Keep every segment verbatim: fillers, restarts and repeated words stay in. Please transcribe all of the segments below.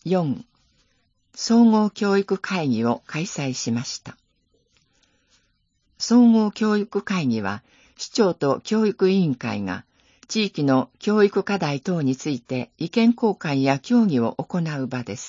よん、総合教育会議を開催しました。総合教育会議は、市長と教育委員会が、地域の教育課題等について意見交換や協議を行う場です。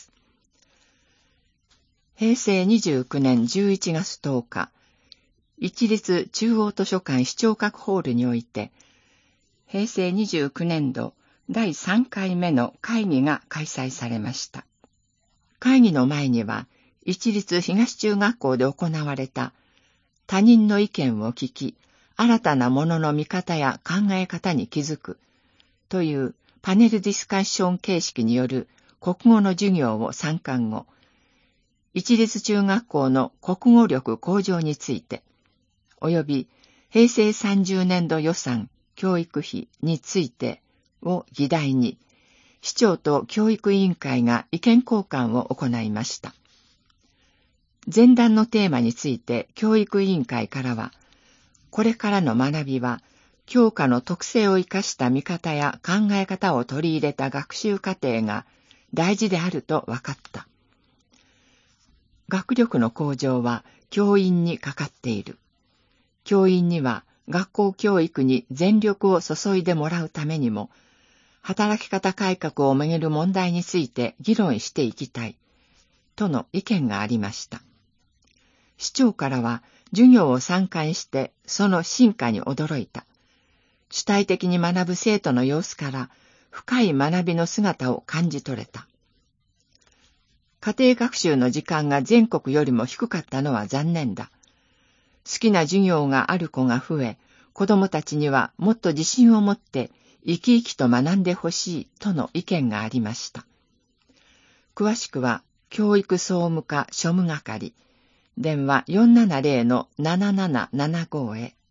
へいせいにじゅうきゅうねんじゅういちがつとおか、一律中央図書館市長閣ホールにおいて、へいせいにじゅうきゅうねんどだいさんかいめの会議が開催されました。会議の前には、一律東中学校で行われた他人の意見を聞き、新たなものの見方や考え方に気づくというパネルディスカッション形式による国語の授業を参観後、一律中学校の国語力向上について、及びへいせいさんじゅうねんど予算、教育費についてを議題に、市長と教育委員会が意見交換を行いました。前段のテーマについて教育委員会からは、これからの学びは、教科の特性を生かした見方や考え方を取り入れた学習過程が大事であると分かった。学力の向上は教員にかかっている。教員には学校教育に全力を注いでもらうためにも、働き方改革をめぐる問題について議論していきたい、との意見がありました。市長からは、授業を参観してその進化に驚いた。主体的に学ぶ生徒の様子から深い学びの姿を感じ取れた。家庭学習の時間が全国よりも低かったのは残念だ。好きな授業がある子が増え、子供たちにはもっと自信を持って生き生きと学んでほしいとの意見がありました。詳しくは教育総務課庶務係、電話 よんななぜろのななななななご へ。